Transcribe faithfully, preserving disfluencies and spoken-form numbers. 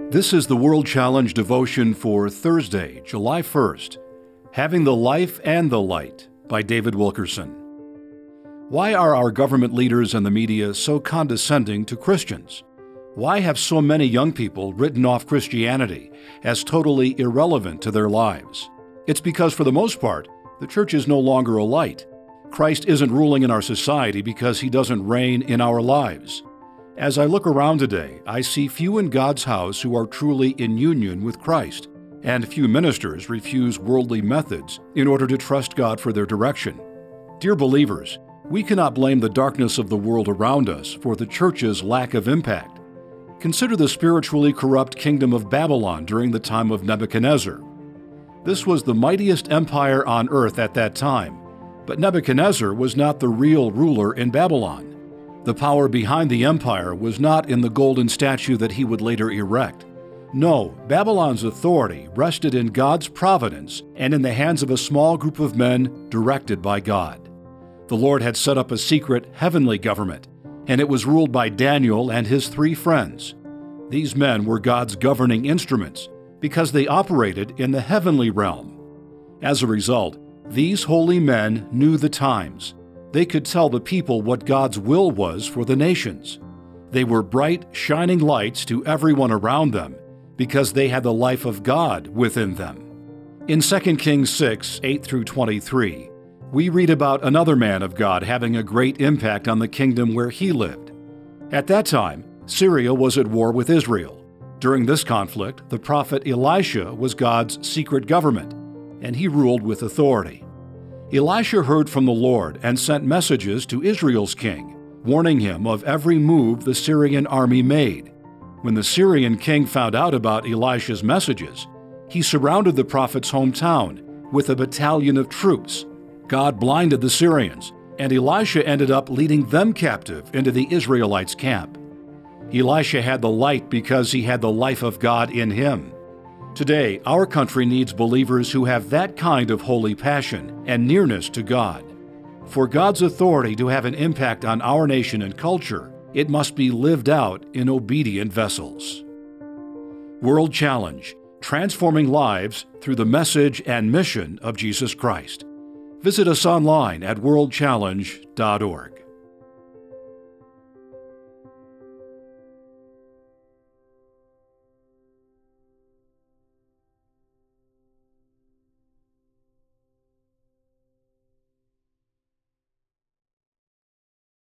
This is the World Challenge devotion for Thursday, July first, Having the Life and the Light by David Wilkerson. Why are our government leaders and the media so condescending to Christians? Why have so many young people written off Christianity as totally irrelevant to their lives? It's because, for the most part, the church is no longer a light. Christ isn't ruling in our society because he doesn't reign in our lives. As I look around today, I see few in God's house who are truly in union with Christ, and few ministers refuse worldly methods in order to trust God for their direction. Dear believers, we cannot blame the darkness of the world around us for the church's lack of impact. Consider the spiritually corrupt kingdom of Babylon during the time of Nebuchadnezzar. This was the mightiest empire on earth at that time, but Nebuchadnezzar was not the real ruler in Babylon. The power behind the empire was not in the golden statue that he would later erect. No, Babylon's authority rested in God's providence and in the hands of a small group of men directed by God. The Lord had set up a secret heavenly government, and it was ruled by Daniel and his three friends. These men were God's governing instruments because they operated in the heavenly realm. As a result, these holy men knew the times. They could tell the people what God's will was for the nations. They were bright, shining lights to everyone around them because they had the life of God within them. In Second Kings six, eight through twenty-three, we read about another man of God having a great impact on the kingdom where he lived. At that time, Syria was at war with Israel. During this conflict, the prophet Elisha was God's secret government, and he ruled with authority. Elisha heard from the Lord and sent messages to Israel's king, warning him of every move the Syrian army made. When the Syrian king found out about Elisha's messages, he surrounded the prophet's hometown with a battalion of troops. God blinded the Syrians, and Elisha ended up leading them captive into the Israelites' camp. Elisha had the light because he had the life of God in him. Today, our country needs believers who have that kind of holy passion and nearness to God. For God's authority to have an impact on our nation and culture, it must be lived out in obedient vessels. World Challenge: Transforming Lives Through the Message and Mission of Jesus Christ. Visit us online at world challenge dot org.